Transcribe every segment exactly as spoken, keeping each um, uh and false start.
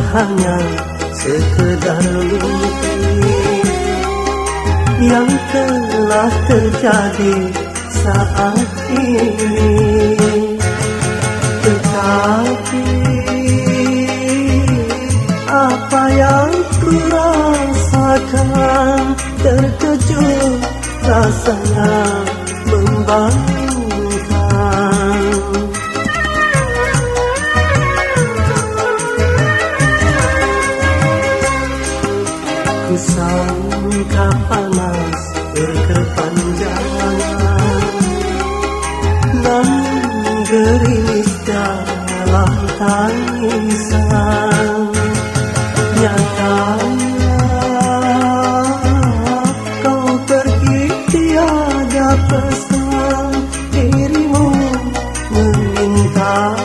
hanya sekedar mimpi yang telah terjadi saat ini. Tetapi apa yang ku rasakan, terkejut rasanya membangkang. Ku sangka panas berkepanjangan, namun gerimis dalam tangisan. Nyatanya kau pergi tiada pesan, dirimu meminta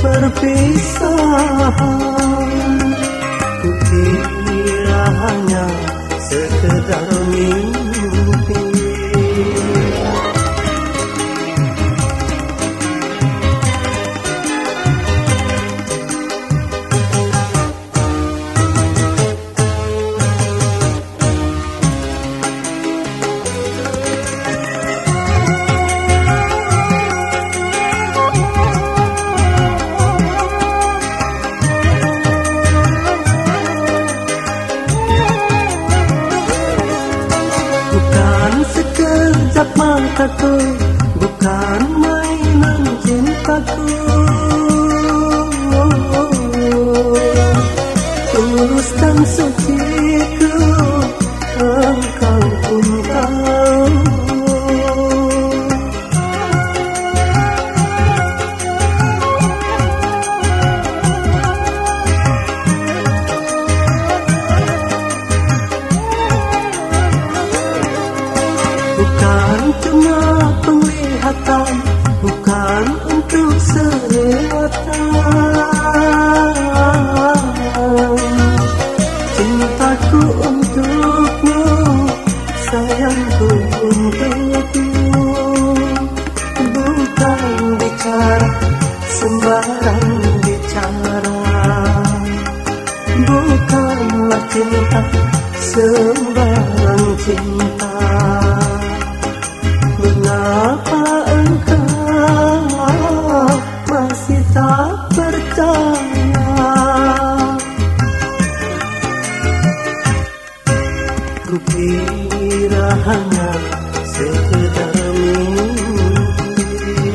perpisahan. Kukira hanya sekedar mimpi. Sekejap mataku, bukan mainan cintaku. Tulus dan suciku, engkau pun tahu. Bukan cuma penglihatan, bukan untuk selewatan. Cintaku untukmu, sayangku untukmu. Bukan bicara sembarang bicara, bukanlah cinta sembarang cinta. Mengapa engkau masih tak percaya? Kukira hanya sekedar mimpi.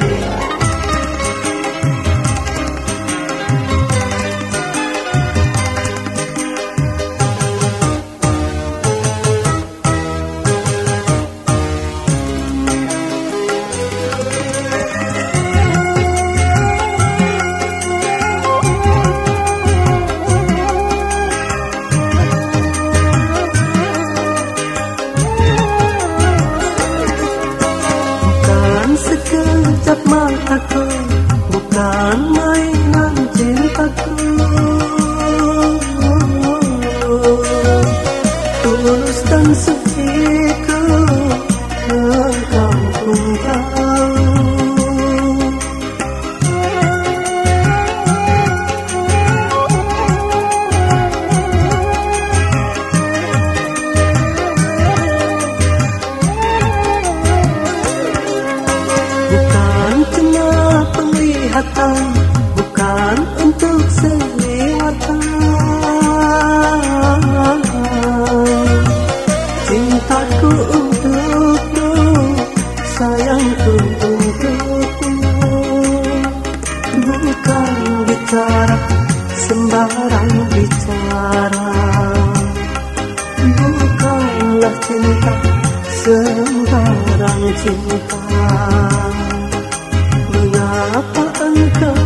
Sekejap mataku, bukan mainan cintaku. Tulus dan suciku, engkau pun tahu. Bukan untuk selewatan. Cintaku untukmu, sayangku untukmu. Bukan bicara sembarang bicara, bukanlah cinta sembarang cinta. Mengapa engkau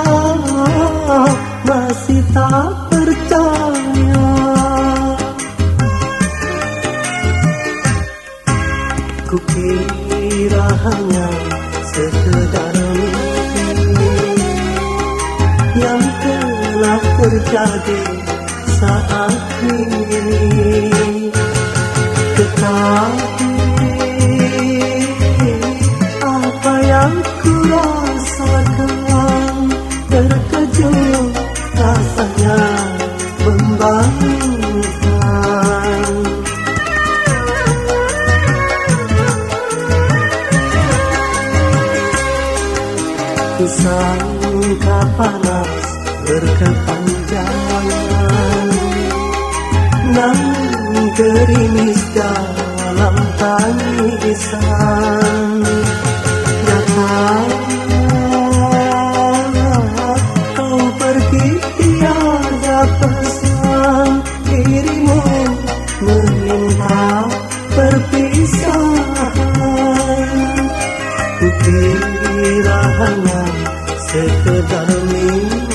masih tak percaya? Kukira hanya sekedar mimpi yang telah terjadi saat ini. Tetapi apa yang ku rasakan, terkejut rasanya gerimis dalam tangisan. Datang kau pergi tiada pesan, dirimu meminta perpisahan. Kukira hanya sekedar mimpi,